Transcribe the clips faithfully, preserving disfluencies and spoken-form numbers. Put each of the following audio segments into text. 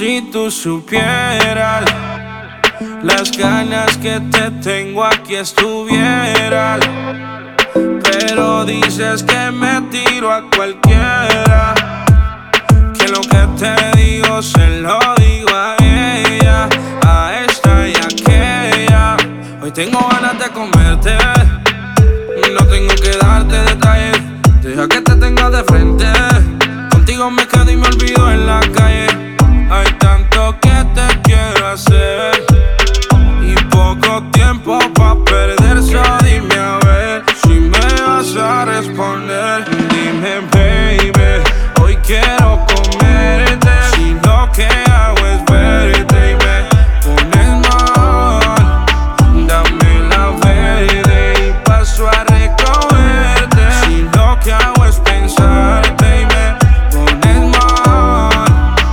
Si tú supieras las ganas que te tengo aquí estuvieras, pero dices que me tiro a cualquiera, que lo que te digo se lo digo a ella, a esta y a aquella. Hoy tengo ganas de comerte, no tengo que darte detalles, deja que te tenga de frente. Contigo me quedo y me olvido en la calle. Hay tanto que te quiero hacer y poco tiempo pa' perder. So dime a ver si me vas a responder. Dime baby, hoy quiero comerte. Si lo que hago es verte y me pones mal, dame la verde y paso a recogerte. Si lo que hago es pensarte y me pones mal.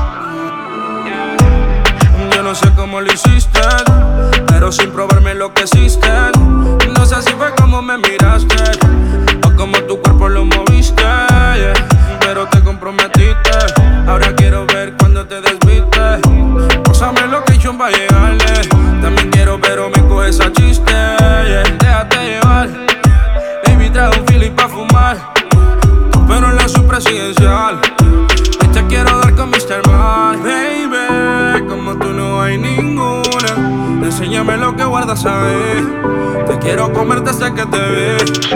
Yo no sé cómo lo hiciste, pero sin probarme lo que hiciste. No sé si fue como me miraste o como tu cuerpo lo moviste, yeah. Pero te comprometiste, ahora quiero ver cuando te desviste. Pásame location pa' llegarle. También quiero pero me coges a chiste, yeah. Déjate llevar, baby, trae un feeling pa' fumar, pero en la subpresidencial. Y te quiero dar con mister Man. Baby, como tú no hay ninguna. Enséñame lo que guardas ahí. Te quiero comerte hasta que te ve.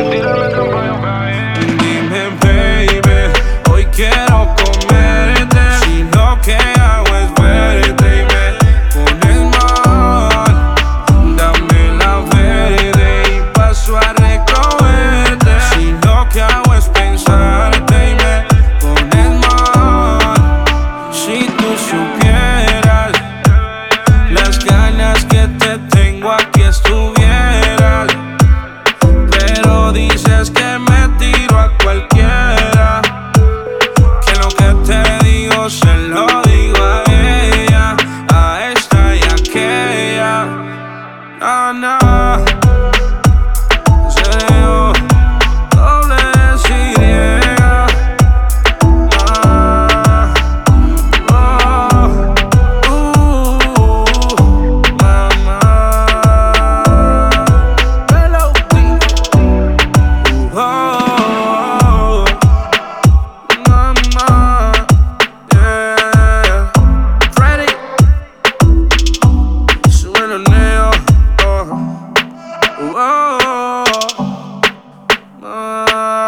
Dime baby, hoy quiero comerte. Si lo que hago es verte y me pones mal, dame la verde y paso a recogerte. Si lo que hago es pensarte y me pones mal. Si tú supieras las ganas que te tengo aquí estuvieras, pero dices que me tiro a cualquiera, que lo que te digo se lo digo a ella, a esta y a aquella. No, no. Seo, doble S Y. Ah, oh, uh, mamá. Melody. Oh, mamá. Yeah. Freddy. Sube los neos. Oh, oh, oh.